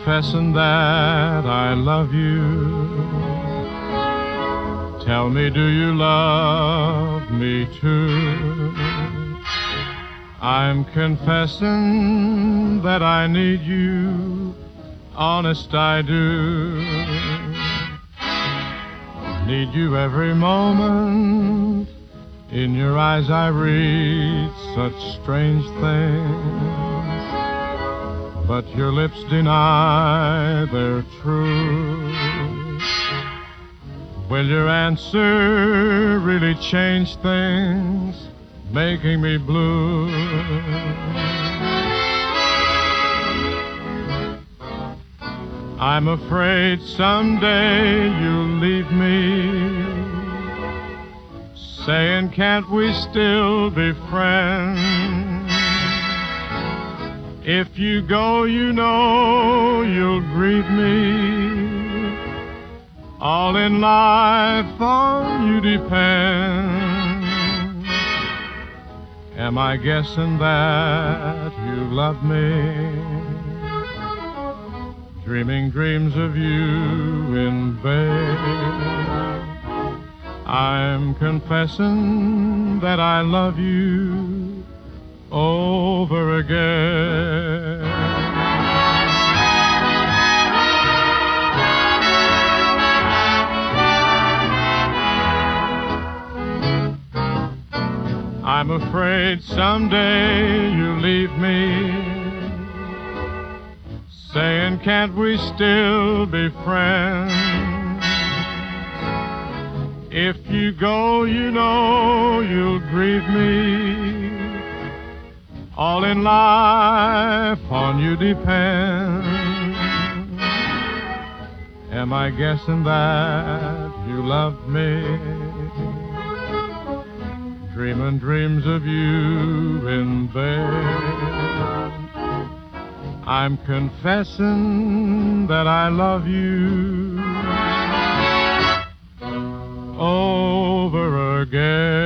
confessing that I love you. Tell me, do you love me too? I'm confessing that I need you, honest I do. Need you every moment. In your eyes I read such strange things, but your lips deny their truth. Will your answer really change things, making me blue? I'm afraid someday you'll leave me, saying, can't we still be friends? If you go, you know you'll grieve me. All in life on you depends. Am I guessing that you love me? Dreaming dreams of you in bed. I'm confessing that I love you over again. I'm afraid someday you'll leave me, saying, can't we still be friends? If you go, you know you'll grieve me. All in life on you depends. Am I guessing that you love me? Dreaming dreams of you in bed. I'm confessing that I love you over again.